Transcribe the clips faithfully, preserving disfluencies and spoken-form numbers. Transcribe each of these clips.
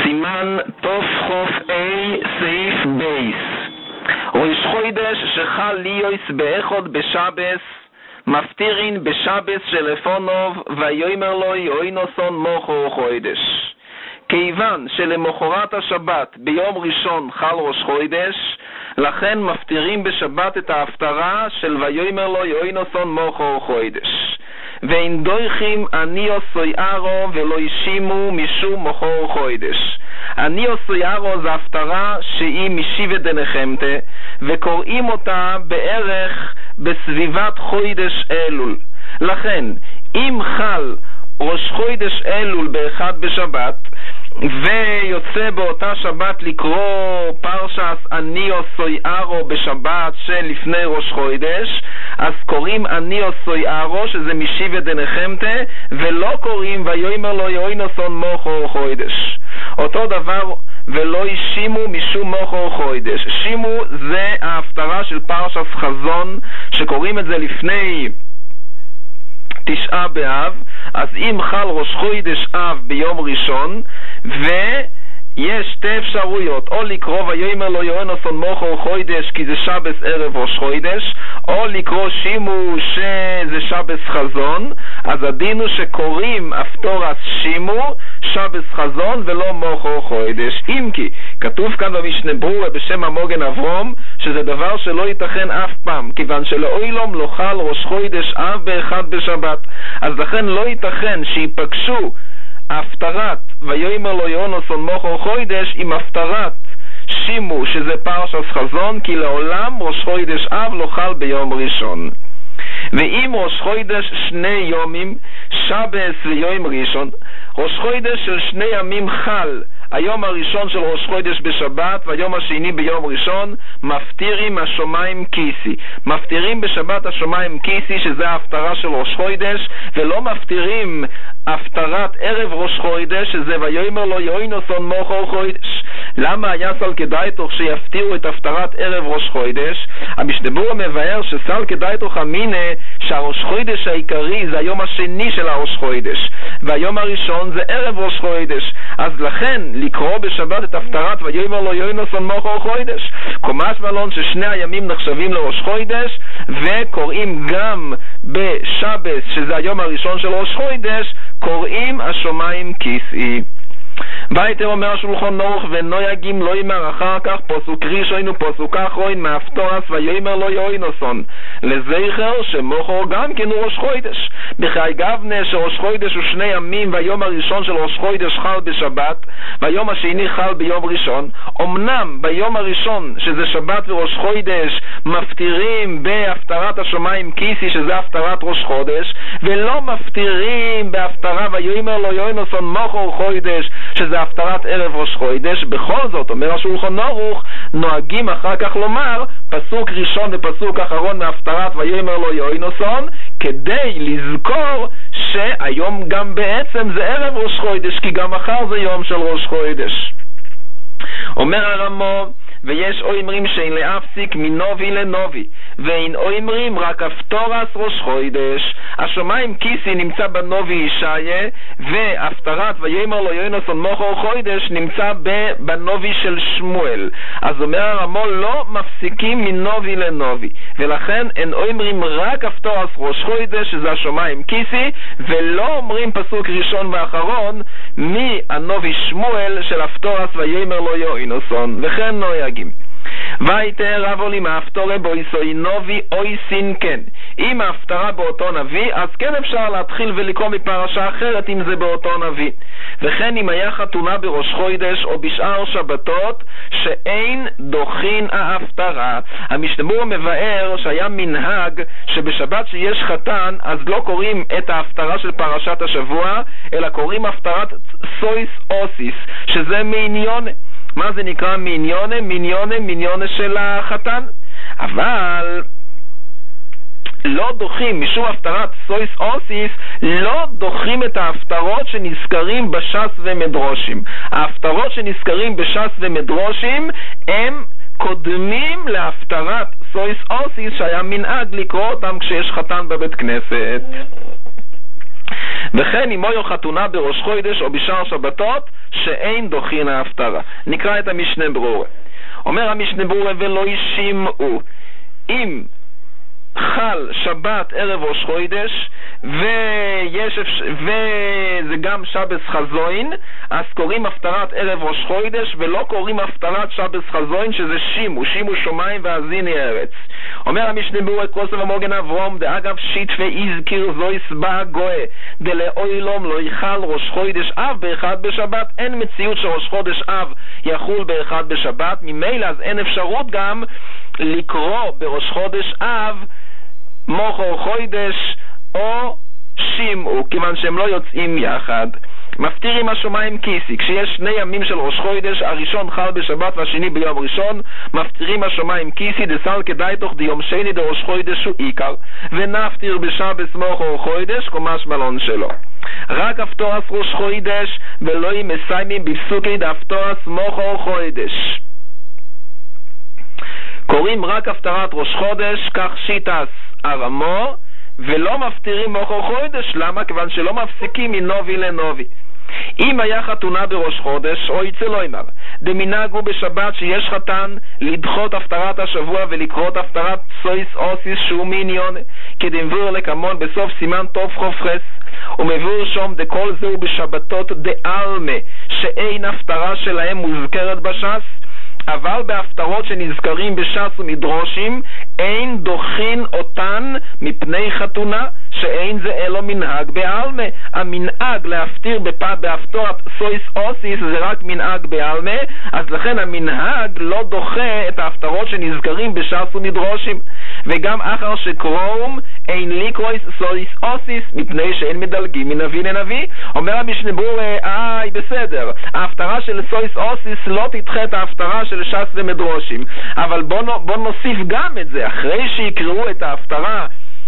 סימן תוף חוף A סעיף בייס. ראש חודש שחל ליויס באחד בשבס, מפטירין בשבס שלפונוב, ויאמר לו יוינוסון מוכר חודש. כיוון שלמחרת השבת ביום ראשון חל ראש חודש, לכן מפטירים בשבת את ההפטרה של ויאמר לו יוינוסון מוכר חודש. ואין דויכים אני עשויארו ולא ישימו משום מוכר חודש. אני עשויארו זה הפטרה שהיא משיבת דנחמתה, וקוראים אותה בערך בסביבת חודש אלול. לכן אם חל ראש חודש אלול באחד בשבת, ויוצא באותה שבת לקרוא פרשס אני עשויארו בשבת שלפני ראש חודש, אז קוראים אני עשויארו שזה משיבת דנחמתה, ולא קוראים ויאמר לו יוינוסון מוכר חודש. אותו דבר ולא ישימו משום מוכר חודש. שימו זה ההפטרה של פרשס חזון, שקוראים את זה לפני תשעה באב. אז אם חל ראש חודש אב ביום ראשון, ויש שתי אפשרויות, או לקרוא ויאמר לו יוינוסון מוכר חודש כי זה שבס ערב ראש חודש, או לקרוא שימו שזה שבס חזון. אז הדין הוא שקוראים הפטורס שימו שבס חזון ולא מוכר חודש. אם כי כתוב כאן במשנה ברורה בשם המוגן אברום שזה דבר שלא ייתכן אף פעם, כיוון שלאוילום לא חל ראש חודש אב באחד בשבת, אז לכן לא ייתכן שיפגשו הפטרת ויאמר לו יוינוסון מוכר חודש עם הפטרת שימו שזה פרשס חזון, כי לעולם ראש חודש אב לא חל ביום ראשון. ואם ראש חודש שני יומים, שבס ויום ראשון, ראש חודש של שני ימים חל היום הראשון של ראש חודש בשבת והיום השני ביום ראשון, מפטירים השומיים כיסי. מפטירים בשבת השומיים כיסי שזה ההפטרה של ראש חודש, ולא מפטירים הפטרת ערב ראש חודש שזה ויאמר לו יוינוסון מוכר חודש. למה היה סל כדאי תוך שיפטירו את הפטרת ערב ראש חודש? המשנה ברורה מבאר שסל כדאי תוך המינה שהראש חודש העיקרי זה היום השני של הראש חודש, והיום הראשון זה ערב ראש חודש. אז לכן לקרוא בשבת את הפטרת ויאמר לו יוינוסון מוכר חודש, קומש מלון ששני הימים נחשבים לראש חודש, וקוראים גם בשבס שזה היום הראשון של ראש חודש, קוראים השומיים כיסי. ויתר אומר השולחן ערוך ונויגים לא ימר אחר כך פסוק ראשון ופסוק אחרון מהפטורס ויאמר לו יוינוסון לזכר שמוכר גם כן הוא ראש חודש. בחי גבנה שראש חודש הוא שני ימים, והיום הראשון של ראש חודש חל בשבת והיום השני חל ביום ראשון. אמנם ביום הראשון שזה שבת וראש חודש מפטירים בהפטרת השומיים כיסי שזה הפטרת ראש חודש, ולא מפטירים בהפטרה ויאמר לו יוינוסון מוכר חודש שזה הפטרת ערב ראש חודש. בכל זאת אומר השולחן ערוך נוהגים אחר כך לומר פסוק ראשון ופסוק אחרון מהפטרת ויאמר לו יוינוסון, כדי לזכור שהיום גם בעצם זה ערב ראש חודש, כי גם מחר זה יום של ראש חודש. אומר הרמו ויש אומרים שאין להפסיק מנובי לנובי, ואין אומרים רק הפטורס ראש חודש. השומיים כיסי נמצא בנובי ישעיה, והפטרת ויאמר לו יוינוסון מוכר חודש נמצא בנובי של שמואל. אז אומר הרמו לא מפסיקים מנובי לנובי, ולכן אין אומרים רק הפטורס ראש חודש שזה השומיים כיסי, ולא אומרים פסוק ראשון ואחרון מהנובי שמואל של הפטורס ויאמר לו יוינוסון. וכן נויה ויתר רב עולים ההפטורה בויסוי נובי אוי סין כן. אם ההפטרה באותו נביא אז כן אפשר להתחיל ולקרוא מפרשה אחרת אם זה באותו נביא. וכן אם היה חתונה בראש חודש או בשאר שבתות שאין דוחין ההפטרה. המשנה ברורה מבאר שהיה מנהג שבשבת שיש חתן אז לא קוראים את ההפטרה של פרשת השבוע, אלא קוראים הפטרת סויס אוסיס שזה מעניונה. מה זה נקרא מיניונה? מיניונה, מיניונה של החתן. אבל לא דוחים, משום הפטרת סויס אוסיס, לא דוחים את ההפטרות שנזכרים בש"ס ומדרושים. ההפטרות שנזכרים בש"ס ומדרושים הם קודמים להפטרת סויס אוסיס שהיה מנהג לקרוא אותם כשיש חתן בבית כנסת. וכן אם היו חתונה בראש חודש או בשאר שבתות שאין דוחין ההפטרה. נקרא את המשנה ברורה. אומר המשנה ברורה, ולא ישימעו, אם חל שבת ערב ראש חודש ויש וזה גם שבס חזוין, אז קוראים הפטרת ערב ראש חודש ולא קוראים הפטרת שבס חזוין, שזה שימו, שימו שמיים והזיני ארץ. אומר המשנה ברורה, כוסף המוגן אברום דאגב שיט ואיזכיר זויס בא גואה דלאוילום לא יחל ראש חודש אב באחד בשבת. אין מציאות שראש חודש אב יחול באחד בשבת, ממילא אז אין אפשרות גם לקרוא בראש חודש אב מוכר חודש או שימעו, כיוון שהם לא יוצאים יחד. מפטירים השומיים כיסי, כשיש שני ימים של ראש חודש, הראשון חל בשבת והשני ביום ראשון, מפטירים השומיים כיסי דסל כדאי תוך דיום שני דראש חודש הוא עיקר, ונפטיר בשבס מוכר חודש קומש מלון שלו. רק הפטורס ראש חודש ולא אם מסיימים בפסוקי דהפטורס מוכר חודש. קוראים רק הפטרת ראש חודש, כך שיטס ארמו, ולא מפטירים מוכר חודש. למה? כיוון שלא מפסיקים מנובי לנובי. אם היה חתונה בראש חודש, או יצא לא אמר, דמינגו בשבת שיש חתן לדחות הפטרת השבוע ולקרות הפטרת סויס אוסיס שהוא מיניון, כדמביר לקמון בסוף סימן טוב חופכס, ומביר שום דכל זהו בשבתות דאלמה, שאין הפטרה שלהם מוזכרת בשס, אבל בהפטרות שנזכרים בש"ס ומדרושים אין דוחין אותן מפני חתונה, שאין זה אלו מנהג בעלמה. המנהג להפטיר בהפטרת סויס אוסיס זה רק מנהג בעלמה, אז לכן המנהג לא דוחה את ההפטרות שנזכרים בש"ס ומדרושים. וגם אחר שקרום אין ליקרויס סויס אוסיס, מפני שאין מדלגים מנביא לנביא. אומר המשנה ברורה, איי בסדר, ההפטרה של סויס אוסיס לא תדחה את ההפטרה של ש"ס ומדרושים, אבל בוא, בוא נוסיף גם את זה, אחרי שיקראו את ההפטרה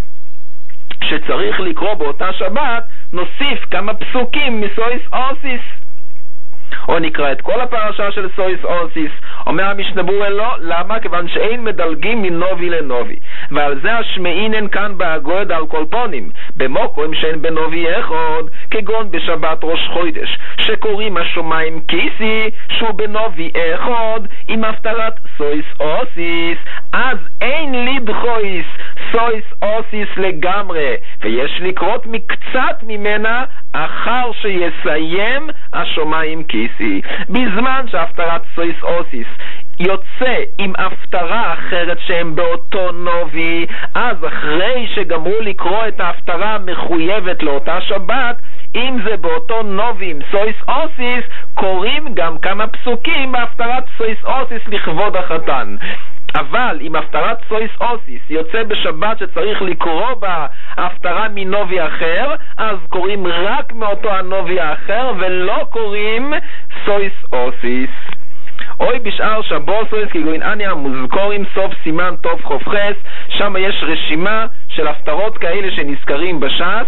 שצריך לקרוא באותה שבת, נוסיף כמה פסוקים מסויס אוסיס, או נקרא את כל הפרשה של סויס אוסיס. אומר המשנה ברורה לא. למה? כיוון שאין מדלגים מנובי לנובי, ועל זה השמעינן כאן בהגוד על כל פונים במוקרים שאין בנובי אחד, כגון בשבת ראש חודש שקוראים השומיים כיסי שהוא בנובי אחד עם הפטרת סויס אוסיס, אז אין לדחויס סויס אוסיס לגמרי, ויש לקרות מקצת ממנה אחר שיסיים השומיים כיסי. בזמן שהפטרת סויס אוסיס יוצא עם הפטרה אחרת שהם באותו נובי, אז אחרי שגמרו לקרוא את ההפטרה המחויבת לאותה שבת, אם זה באותו נובי עם סויס אוסיס, קוראים גם כמה פסוקים בהפטרת סויס אוסיס לכבוד החתן. אבל אם הפטרת סויס אוסיס יוצא בשבת שצריך לקרוא בה הפטרה מנובי אחר, אז קוראים רק מאותו הנובי האחר ולא קוראים סויס אוסיס. אוי בשאר שבוסויס כגוין אניה מוזכורים סוף סימן טוב חופכס, שם יש רשימה של הפטרות כאלה שנזכרים בש"ס,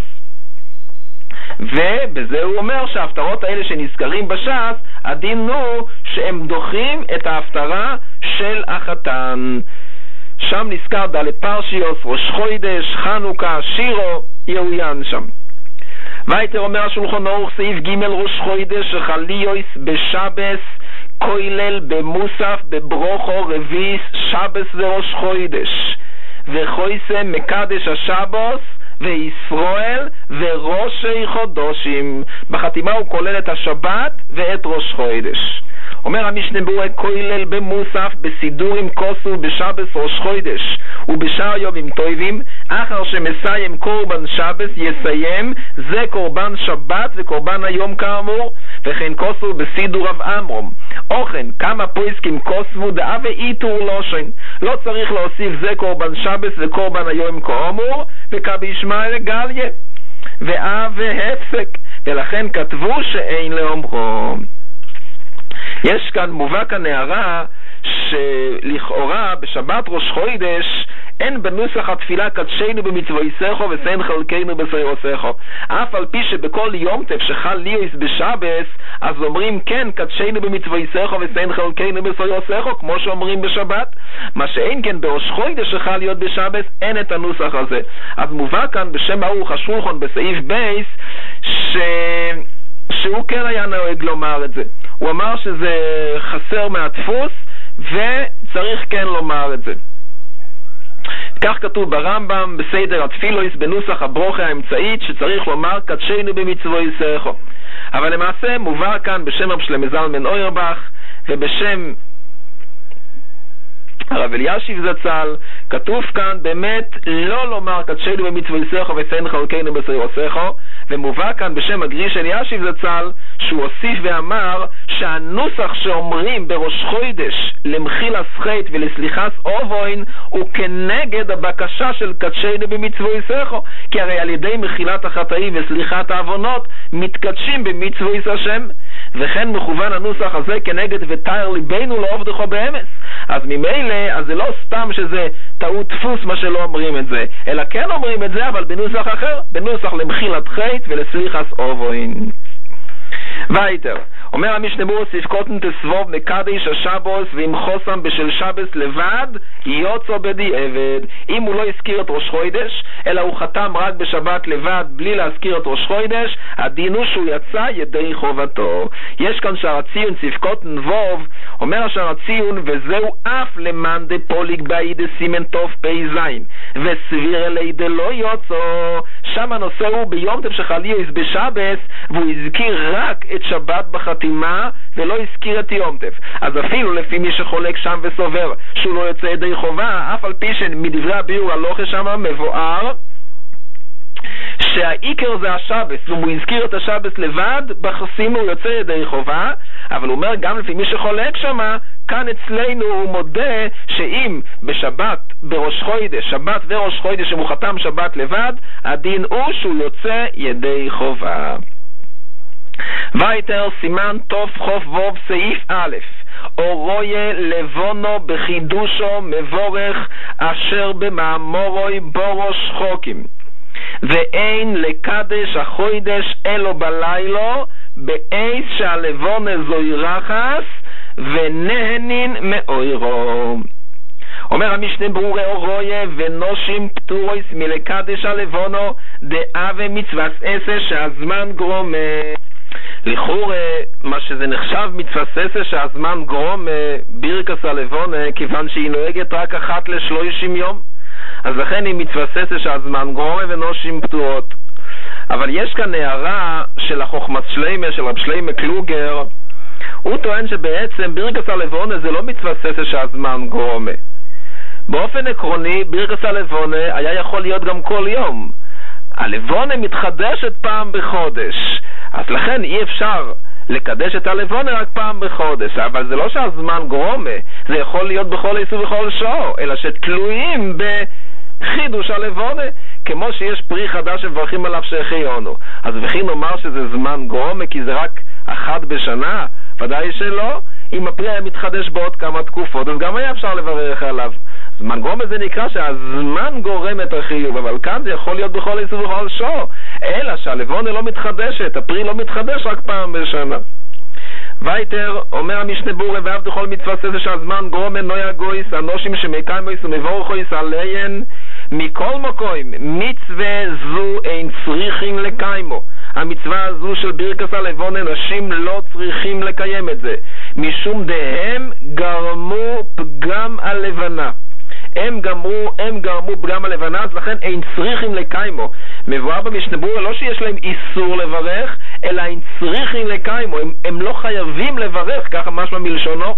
ובזה הוא אומר שההפטרות האלה שנזכרים בש"ס, הדין הוא שהם דוחים את ההפטרה של החתן. שם נזכר דלת פרשיוס, ראש חודש, חנוכה, שירו, יהוין שם. ויתר אומר השולחן ערוך סעיף ג' ראש חודש שחליוס בשבס כולל במוסף בברוכו רביס שבס וראש חודש וחויסה מקדש השבוס וישראל וראשי חודשים. בחתימה הוא כולל את השבת ואת ראש חודש. אומר המשנה ברורה, כולל במוסף בסידורים כוסו בשבס ראש חודש ובשאר יומים טובים, אחר שמסיים קורבן שבס יסיים זה קורבן שבת וקורבן היום כאמור, וכן כוסו בסידור רב אמרום. אוכן כמה פויסקים כוסו דאה ואיתור לושן, לא צריך להוסיף זה קורבן שבס וקורבן היום כאמור, וכבי ישמעאל גליה ואה והפסק, ולכן כתבו שאין לאומרו. יש כאן מובא כאן הערה שלכאורה בשבת ראש חודש אין בנוסח התפילה קדשנו במצוותיכו ושאין חלקנו בשערותיכו, אף על פי שבכל יום טף שחל ליוס בשבס אז אומרים כן קדשנו במצוותיכו ושאין חלקנו בשערותיכו כמו שאומרים בשבת. מה שאין כן בראש חודש שחל להיות בשבס אין את הנוסח הזה. אז מובא כאן בשם ערוך השולחן בסעיף בייס ש... שהוא כן היה נוהג לומר את זה. הוא אמר שזה חסר מהדפוס וצריך כן לומר את זה. כך כתוב ברמב"ם בסדר התפילויס בנוסח הברוכה האמצעית שצריך לומר קדשנו במצוותיכו. אבל למעשה מובא כאן בשם רב שלמה זלמן אוירבך ובשם הרב אלישיב זצ"ל, כתוב כאן באמת לא לומר קדשנו במצוותיכו ושאין חלקנו בשערותיכו, ומובא כאן בשם הגריש אלישיב זצ"ל שהוא הוסיף ואמר שהנוסח שאומרים בראש חודש למחילת חטא ולסליחת אובוין הוא כנגד הבקשה של קדשנו במצוותיכו, כי הרי על ידי מחילת החטאים וסליחת העוונות מתקדשים במצוות השם, וכן מכוון הנוסח הזה כנגד ותאר ליבנו לעובדך באמס. אז ממילא אז זה לא סתם שזה טעות דפוס מה שלא אומרים את זה, אלא כן אומרים את זה אבל בנוסח אחר, בנוסח למחילת חטא ולסליחת אובוין. וייטר אומר המשנה ברורה ספקותן תסבוב מקדש השבוס ועם חוסם בשל שבס לבד יוצא בדיעבד. אם הוא לא הזכיר את ראש חודש אלא הוא חתם רק בשבת לבד בלי להזכיר את ראש חודש, הדין הוא שהוא יצא ידי חובתו. יש כאן שער הציון ספקותן ווב, אומר שער הציון וזהו אף למאן דפוליג באי דסימן טוב פי זין וסביר אלי דלא יוצא. שם הנושא הוא ביום טוב שחליוס בשבס והוא הזכיר רק את שבת בחתימה ולא הזכיר את יום טף. אז אפילו לפי מי שחולק שם וסובר שהוא לא יוצא ידי חובה, אף על פי שמדברי הביאור הלוכה שם מבואר שהעיקר זה השבס, ואם הוא הזכיר את השבס לבד בחסימה הוא יוצא ידי חובה. אבל הוא אומר גם לפי מי שחולק שם, כאן אצלנו הוא מודה שאם בשבת בראש חודש, שבת וראש חודש אם הוא חתם שבת לבד, הדין הוא שהוא יוצא ידי חובה. וייטר סימן טוב חוף ווב סעיף א' אורויה לבונו בחידושו מבורך אשר במאמורוי בורוש חוקים ואין לקדש החוידש אלו בלילו באיס שהלבונה זוי רחס ונהנין מאוירו. אומר המשנה ברורה אורויה ונושים פטורויס מלקדש הלבונו דאה ומצווס עשה שהזמן גרומה. לכאורה מה שזה נחשב מצווס עשה שהזמן גרומה בירקס הלבונה כיוון שהיא נוהגת רק אחת לשלושים יום, אז לכן היא מצווס עשה שהזמן גרומה ונושים פטורות. אבל יש כאן הערה של החוכמת שלמה של רב שלמה קלוגר, הוא טוען שבעצם בירקס הלבונה זה לא מצווס עשה שהזמן גרומה. באופן עקרוני בירקס הלבונה היה יכול להיות גם כל יום. הלבונה מתחדשת פעם בחודש, אז לכן אי אפשר לקדש את הלבונה רק פעם בחודש. אבל זה לא שהזמן גרומה, זה יכול להיות בכל איסור ובכל שעה, אלא שתלויים בחידוש הלבונה, כמו שיש פרי חדש שמברכים עליו שהחיינו. אז וכי נאמר שזה זמן גרומה כי זה רק אחת בשנה? ודאי שלא. אם הפרי היה מתחדש בעוד כמה תקופות אז גם היה אפשר לברך עליו. זמן גרומה זה נקרא שהזמן גורם את החיוב, אבל כאן זה יכול להיות בכל איסור ובכל שעה, אלא שהלבונה לא מתחדשת, הפרי לא מתחדש רק פעם בשנה. וייטר אומר המשנה ברורה ואף דכל מצווה זה שהזמן גרומה נויה גויס אנושים שמקיימויס ומבורכויס עליהן מכל מקום מצווה זו אין צריכים לקיימו. המצווה הזו של ברכת הלבונה נשים לא צריכים לקיים את זה משום דהם גרמו פגם הלבנה, הם גמרו, הם גרמו פגם הלבנה, אז לכן אין צריכים לקיימו. מבואר במשנה ברורה לא שיש להם איסור לברך, אלא אין צריכים לקיימו, הם, הם לא חייבים לברך, ככה משמע מלשונו,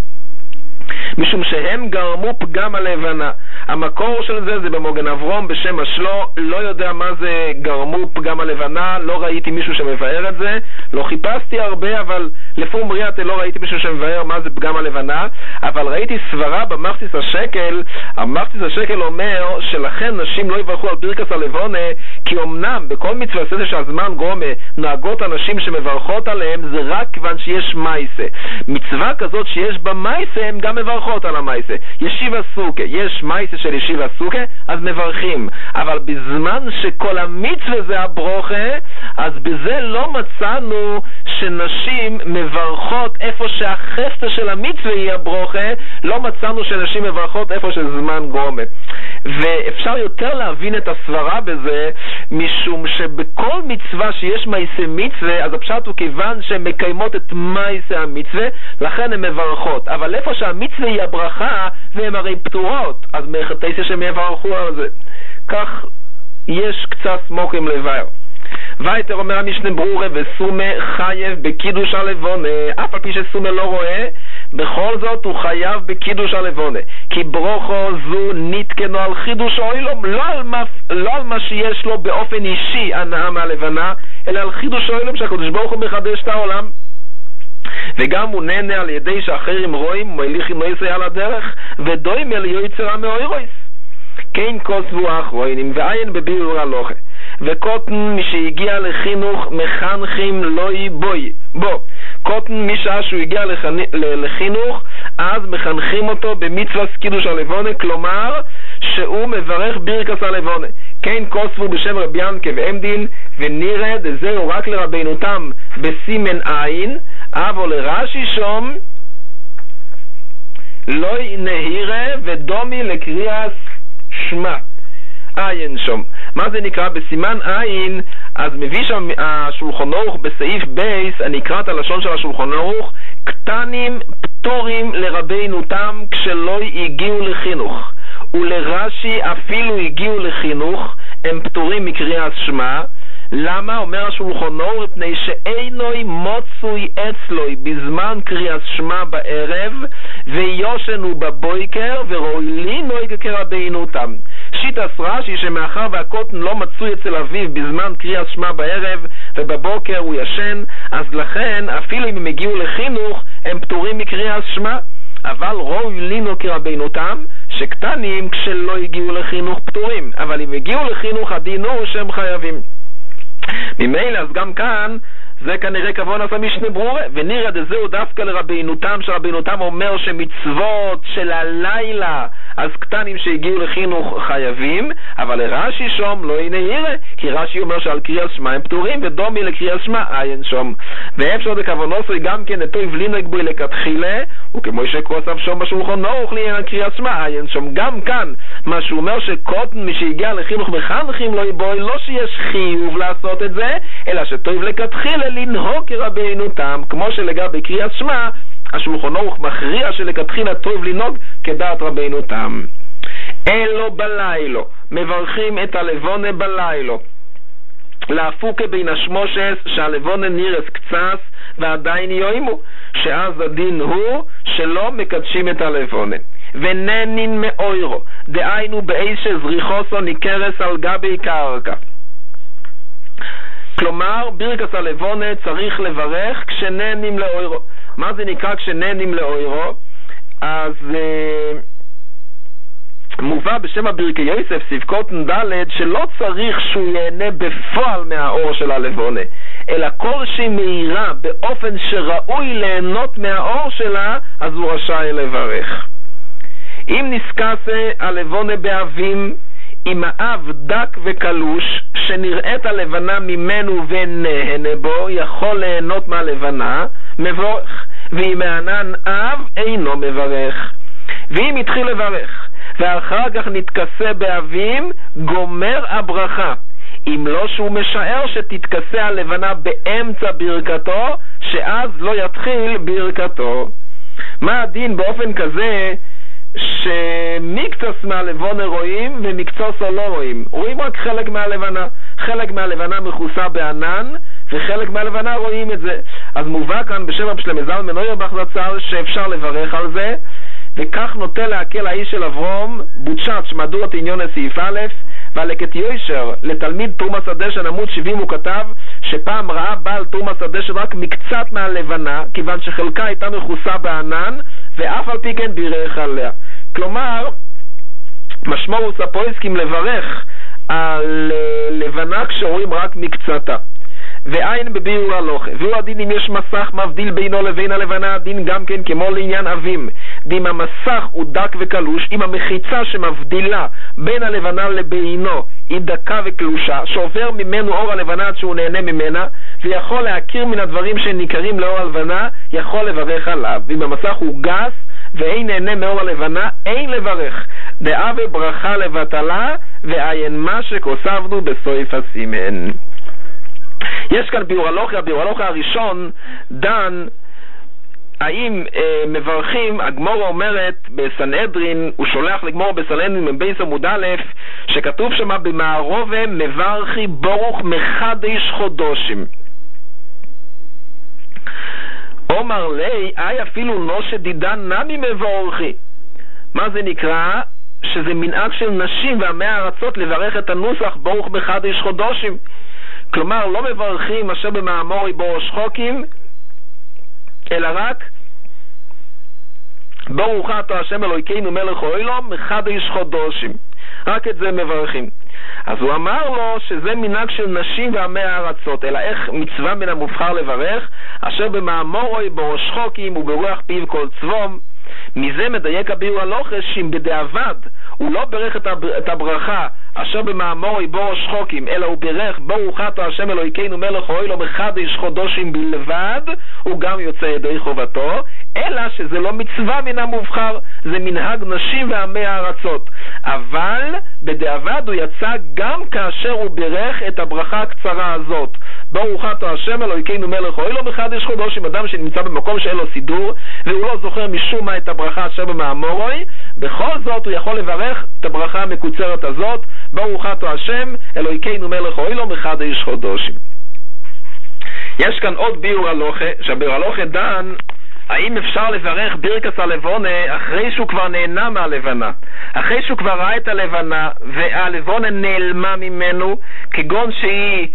משום שהם גרמו פגם הלבנה. המקור של זה זה במוגן אברום בשם השלו, לא יודע מה זה גרמו פגם הלבנה, לא ראיתי מישהו שמבאר את זה, לא חיפשתי הרבה, אבל לפום ריאטה לא ראיתי מישהו שמבאר מה זה פגם הלבנה, אבל ראיתי סברה במחסיס השקל. המחסיס השקל אומר שלכן נשים לא יברכו על ברכת הלבונה, כי אמנם בכל מצווה זה שהזמן גרומה נוהגות אנשים שמברכות עליהם, זה רק כיוון שיש מייסה. מצווה כזאת שיש בה מייסה הם גם מברכות מברכות על המייסה. ישיבה סוכה, יש מייסה של ישיבה סוכה, אז מברכים. אבל בזמן שכל המצווה זה הברוכה, אז בזה לא מצאנו שנשים מברכות איפה שהחסד של המצווה היא הברוכה, לא מצאנו שנשים מברכות איפה שזמן גרומה. ואפשר יותר להבין את הסברה בזה, משום שבכל מצווה שיש מייסה מצווה, אז הפשט הוא כיוון שהן מקיימות את מייסה המצווה, לכן הן מברכות. אבל איפה שהמצווה היא הברכה, והן הרי פטורות, אז מחתייסה שהם יברכו על זה. כך יש קצת סמוקים לבאר. וייטר אומר המשנה ברורה, וסומה חייב בקידוש הלבונה, אף על פי שסומה לא רואה, בכל זאת הוא חייב בקידוש הלבונה, כי ברוכו זו נתקנו על חידוש האילום, לא על מה, לא על מה שיש לו באופן אישי הנאה מהלבנה, אלא על חידוש האילום שהקדוש ברוך הוא מחדש את העולם. וגם הוא נהנה על ידי שאחרים רואים מליכים נויסי על הדרך, ודוים אל יוצרה מאוירויס. כן כוסבו האחרונים ועין בבירור הלוכה, וקוטן מי שהגיע לחינוך מחנכים לא יבוי בו. קוטן משעה שהוא הגיע לחינוך, אז מחנכים אותו במצווה קידוש הלבונה, כלומר שהוא מברך ברכת הלבונה. כן כוסבו בשם רבי ינקה ועמדין, ונראה דזהו רק לרבינו תם בסימן עין, אבל לרש"י שום לא נהירה ודומי לקריאת שמע עין שום. מה זה נקרא בסימן עין? אז מביא שם השולחן ערוך בסעיף בייס, אני אקרא את הלשון של השולחן ערוך, קטנים פטורים לרבינו תם כשלא הגיעו לחינוך, ולרש"י אפילו הגיעו לחינוך הם פטורים מקריאת שמע. למה? אומר השולחן ערוך, מפני שאינוי מוצוי אצלוי בזמן קריאת שמע בערב, ויושנו בבויקר ורוילי נויג כרבינו תם. שיטס רש"י שמאחר והקוטן לא מצוי אצל אביו בזמן קריאת שמע בערב ובבוקר הוא ישן, אז לכן אפילו אם הם הגיעו לחינוך הם פטורים מקריאת שמע. אבל רוי לינו כרבינו תם שקטנים כשלא הגיעו לחינוך פטורים, אבל אם הגיעו לחינוך הדין הוא שהם חייבים. ממילא אז גם כאן זה כנראה כבון עשה משנה ברורה, ונראה דזהו דווקא לרבינו תם, שרבינו תם אומר שמצוות של הלילה אז קטנים שהגיעו לחינוך חייבים, אבל לרש"י שום לא ינהירה, כי רש"י אומר שעל קריאת שמע הם פטורים, ודומי לקריאת שמע עין שום. ואפשר דכוונוסוי גם כן נטוי ולינק בוי לכתחילה, וכמו שכוסף שום בשולחן ערוך לעניין קריאת שמע עין שום. גם כאן מה שהוא אומר שקוטן מי שהגיע לחינוך מחנכים לא יבוי, לא שיש חיוב לעשות את זה, אלא שטוב לכתחילה לנהוג כרבינו תם, כמו שלגבי קריאת שמע השולחן ערוך מכריע שלכתחילה טוב לנהוג כדעת רבינו תם. אלו בלילו מברכים את הלבונה בלילו, להפוקה בין השמושס שהלבונה נרס קצס ועדיין יוימו, שאז הדין הוא שלא מקדשים את הלבונה. וננין מאוירו, דהיינו באיש שזריחוסו ניכרס על גבי קרקע. כלומר ברכת הלבונה צריך לברך כשננים לאוירו. מה זה נקרא כשננים לאוירו? אז uh, מובא בשם הברכי יוסף סבקות ד' שלא צריך שהוא ייהנה בפועל מהאור של הלבונה, אלא כל שהיא מהירה באופן שראוי ליהנות מהאור שלה, אז הוא רשאי לברך. אם נזכסה הלבונה באבים, אם האב דק וקלוש שנראית הלבנה ממנו ונהנה בו, יכול ליהנות מהלבנה, מברך. ואם הענן אב אינו מברך. ואם התחיל לברך ואחר כך נתכסה באבים, גומר הברכה, אם לא שהוא משער שתתכסה הלבנה באמצע ברכתו, שאז לא יתחיל ברכתו. מה הדין באופן כזה שמקצוס מהלבונה רואים ומקצוס לא רואים? רואים רק חלק מהלבנה, חלק מהלבנה מכוסה בענן וחלק מהלבנה רואים את זה. אז מובא כאן בשם רב שלמה זלמן אוירבך זצ"ל שאפשר לברך על זה, וכך נוטה להקל האיש של אברום בוצ'ת שמדורת עניון לסעיף א', והלקט יושר לתלמיד תרומת הדשן עמוד שבעים הוא כתב שפעם ראה בעל תרומת הדשן רק מקצת מהלבנה, כיוון שחלקה הייתה מכוסה בענן, ואף על פי כן בירך עליה. כלומר משמעות הפויסקים לברך על לבנה כשרואים רק מקצתה. ועין בביאור הלוכה. והוא הדין אם יש מסך מבדיל בינו לבין הלבנה, הדין גם כן כמו לעניין אבים. אם המסך הוא דק וקלוש, אם המחיצה שמבדילה בין הלבנה לבינו היא דקה וקלושה, שעובר ממנו אור הלבנה עד שהוא נהנה ממנה, ויכול להכיר מן הדברים שניכרים לאור הלבנה, יכול לברך עליו. ואם המסך הוא גס ואין נהנה מאור הלבנה, אין לברך. דעה וברכה לבטלה, ועיין מה שכוסבנו בסויף הסימן. יש כאן ביאור הלוכה. ביאור הלוכה הראשון דן האם אה, מברכים. הגמורה אומרת בסנהדרין, הוא שולח לגמורה בסנהדרין מבייס עמוד א', שכתוב שמה במערובה מברכי ברוך מחדש חודשים. אומר לי, אי אפילו נושא דידן נמי מבורכי. מה זה נקרא? שזה מנהג של נשים ועמי הארצות לברך את הנוסח ברוך מחדש חודשים. כלומר, לא מברכים אשר במאמורי בראש חוקים, אלא רק ברוך אתה השם אלוהינו מלך העולם מחדש חודשים. רק את זה מברכים. אז הוא אמר לו שזה מנהג של נשים ועמי הארצות, אלא איך מצווה מן המובחר לברך אשר במאמורי בראש חוקים וברוח פיו כל צבום. מזה מדייק הביאור הלוכה שאם בדיעבד הוא לא ברך את הברכה אשר במאמורי בראש חוקים, אלא הוא ברך ברוך אתה השם אלוהינו מלך העולם מחדש חודשים בלבד, הוא גם יוצא ידי חובתו, אלא שזה לא מצווה מן המובחר, זה מנהג נשים ועמי הארצות. אבל בדיעבד הוא יצא גם כאשר הוא ברך את הברכה הקצרה הזאת, ברוך אתה השם אלוהינו מלך העולם מחדש חודשים. אדם שנמצא במקום שאין לו סידור והוא לא זוכר משום מה את הברכה אשר במאמורי, בכל זאת הוא יכול לברך את הברכה המקוצרת הזאת, ברוך אתה השם אלוהינו מלך העולם מחדש חודשים. יש כאן עוד ביאור הלוכה, שהביאור הלוכה דן האם אפשר לברך ברכת הלבונה אחרי שהוא כבר נהנה מהלבנה, אחרי שהוא כבר ראה את הלבנה והלבונה נעלמה ממנו, כגון שהיא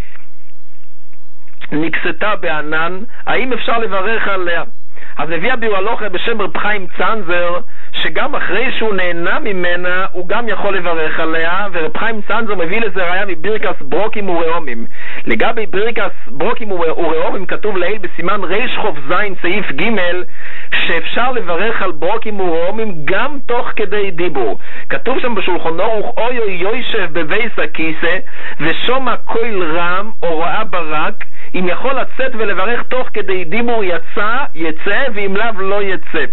נקסתה בענן, האם אפשר לברך עליה? אז מביא הביאור הלוכה בשם רב חיים צנזר שגם אחרי שהוא נהנה ממנה הוא גם יכול לברך עליה, ורב חיים צנזר מביא לזה ראיה מברכת ברוקים ורעומים. לגבי ברכת ברוקים ורעומים כתוב לעיל בסימן ריש חוף זין סעיף ג' שאפשר לברך על ברוקים ורעומים גם תוך כדי דיבור. כתוב שם בשולחן ערוך אוי אוי יושב בבייס הכיסא ושומע קול רם או ראה ברק, אם יכול לצאת ולברך תוך כדי דיבור יצא, יצא, ואם לאו לא יצא.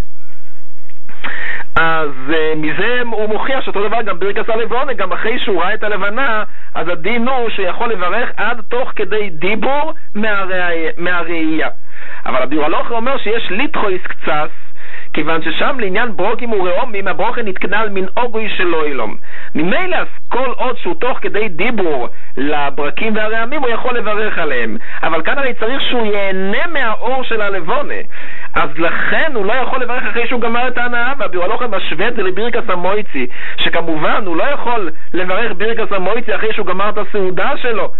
אז uh, מזה הוא מוכיח שאותו דבר גם ברכת הלבונה, גם אחרי שהוא ראה את הלבנה, אז הדין הוא שיכול לברך עד תוך כדי דיבור מהראייה. מהראייה. אבל הביאור הלוכה אומר שיש ליטחויס קצת, כיוון ששם לעניין ברוקים ורעומים הברוכה נתקנה על מנהוגוי של אילום. ממילא אז כל עוד שהוא תוך כדי דיבור לברקים והרעמים הוא יכול לברך עליהם, אבל כאן הרי צריך שהוא ייהנה מהאור של הלבונה, אז לכן הוא לא יכול לברך אחרי שהוא גמר את ההנאה. והביאור הלוכה משווה את זה לברכת המויצי, שכמובן הוא לא יכול לברך ברכת המויצי אחרי שהוא גמר את הסעודה שלו,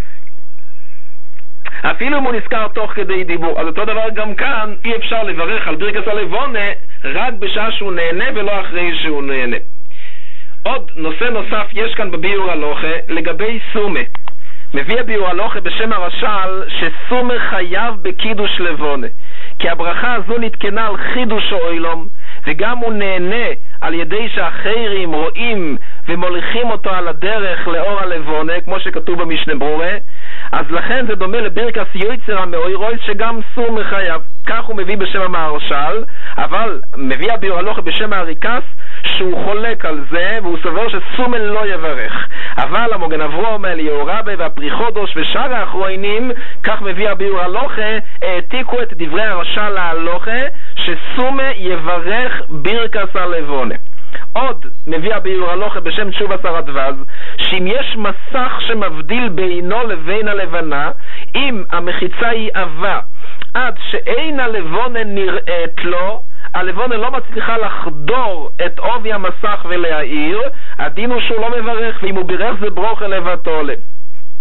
אפילו אם הוא נזכר תוך כדי דיבור. אז אותו דבר גם כאן, אי אפשר לברך על ברכת הלבונה רק בשעה שהוא נהנה ולא אחרי שהוא נהנה. עוד נושא נוסף יש כאן בביאור הלוכה לגבי סומה. מביא הביאור הלוכה בשם הרש"ל שסומה חייב בקידוש לבונה, כי הברכה הזו נתקנה על חידוש העולם, וגם הוא נהנה על ידי שאחרים רואים ומוליכים אותו על הדרך לאור הלבונה, כמו שכתוב במשנה ברורה. אז לכן זה דומה לברכת יוצר המאוירויס שגם סומה חייב. כך הוא מביא בשם המהרש"ל, אבל מביא הביאור הלוכה בשם האריקס שהוא חולק על זה, והוא סובר שסומה לא יברך. אבל המוגן אברום, אליהו רבי והפריחודוש ושאר האחרונים, כך מביא הביאור הלוכה, העתיקו את דברי הרש"ל להלוכה שסומה יברך ברכת הלבונה. עוד מביא הביאור הלוכה בשם תשובה סרדבז שאם יש מסך שמבדיל בינו לבין הלבנה, אם המחיצה היא עבה עד שאין הלבונה נראית לו, הלבונה לא מצליחה לחדור את עובי המסך ולהאיר, הדין הוא שהוא לא מברך, ואם הוא בירך זה ברוכה לבטלה.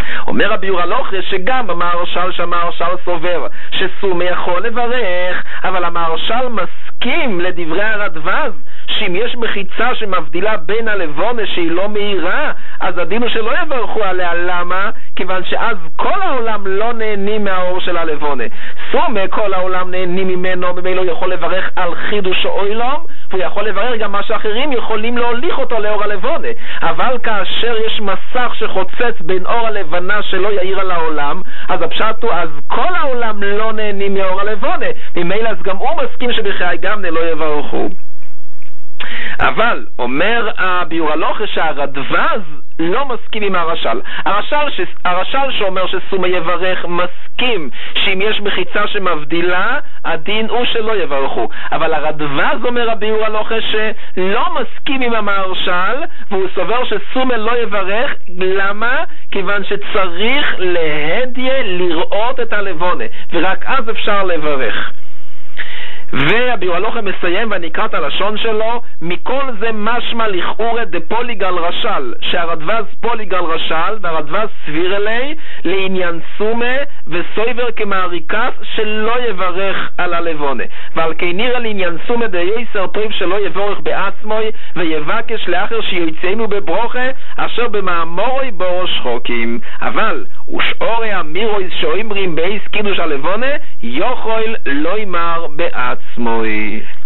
אומר רבי יהודה הלוכה שגם המהרש"ל שהמהרש"ל סובר שסומא יכול לברך, אבל המהרש"ל מסכים לדברי הרדב"ז שאם יש מחיצה שמבדילה בין הלבונה שהיא לא מהירה, אז הדין הוא שלא יברכו עליה. למה? כיוון שאז כל העולם לא נהנים מהאור של הלבונה. סומא כל העולם נהנים ממנו, ממילא הוא יכול לברך על חידוש עולם, והוא יכול לברך גם מה שאחרים יכולים להוליך אותו לאור הלבונה. אבל כאשר יש מסך שחוצץ בין אור הלבנה שלא יאיר על העולם, אז הפשט הוא, אז כל העולם לא נהנים מאור הלבונה, ממילא אז גם הוא מסכים שבחיי גמנה לא יברכו. אבל אומר הביאור הלוכה שהרדב"ז לא מסכים עם הרש"ל. הרש"ל, ש... הרש"ל שאומר שסומא יברך מסכים שאם יש מחיצה שמבדילה, הדין הוא שלא יברכו. אבל הרדב"ז אומר הביאור הלוכה שלא מסכים עם המהרש"ל, והוא סובר שסומא לא יברך. למה? כיוון שצריך להדיה לראות את הלבונה, ורק אז אפשר לברך. והביאור הלוכה מסיים ואני אקרא את הלשון שלו: מכל זה משמע לכאורה דפוליגל רש"ל, שהרדב"ז פוליגל רש"ל והרדב"ז סביר אלי לעניין סומא וסויבר כמעריקס שלא יברך על הלבונה, ועל כן נראה לעניין סומא דייסר טוב שלא יברך בעצמוי ויבקש לאחר שיוצאנו בברוכה אשר במאמורוי בראש חוקים. אבל ושאורי אמירויז שאומרים בייס קידוש הלבונה יוכל לא ימר בעצמוי.